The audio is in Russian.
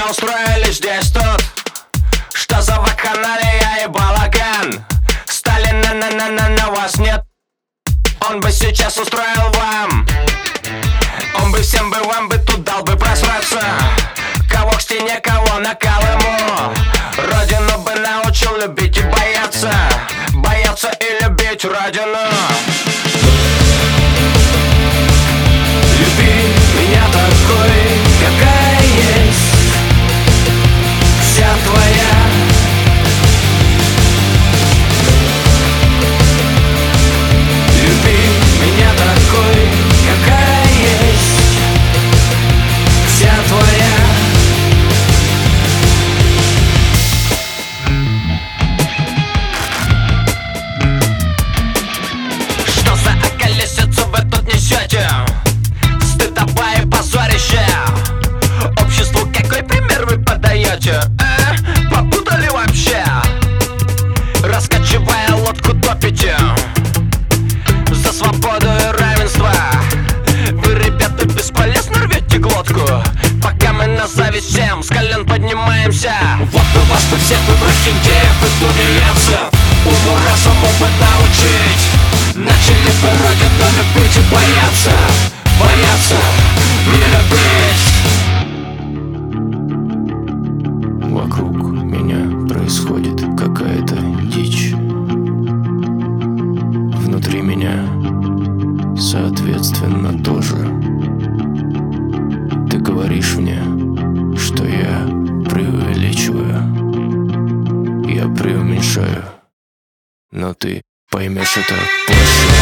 устроили здесь тут? Что за вакханалия и балаган? Сталина на вас нет. Он бы сейчас устроил вам. Он бы всем бы вам бы тут дал бы просраться. Кого к стене, кого на Колыму. Родину бы научил любить и бояться. Бояться и любить родину. Люби меня такой, какая есть, вся твоя. Люби меня такой, какая есть, вся твоя. Что за околесицу вы тут несете? Стыдоба и позорище. Обществу какой пример вы подаете? Попутали вообще? Раскачивая лодку топите за свободу и равенство. Вы, ребята, бесполезно рвете глотку, пока мы на зависть всем с колен поднимаемся. Вот у вас тут всех выбрать индеев и тунеядцев. Уму разуму бы научить. Начали бы родину любить и бояться. Бояться не любить. Вокруг меня происходит какая-то дичь. Внутри меня, соответственно, тоже. Ты говоришь мне, что я преувеличиваю. Я преуменьшаю. Но ты поймешь это позже.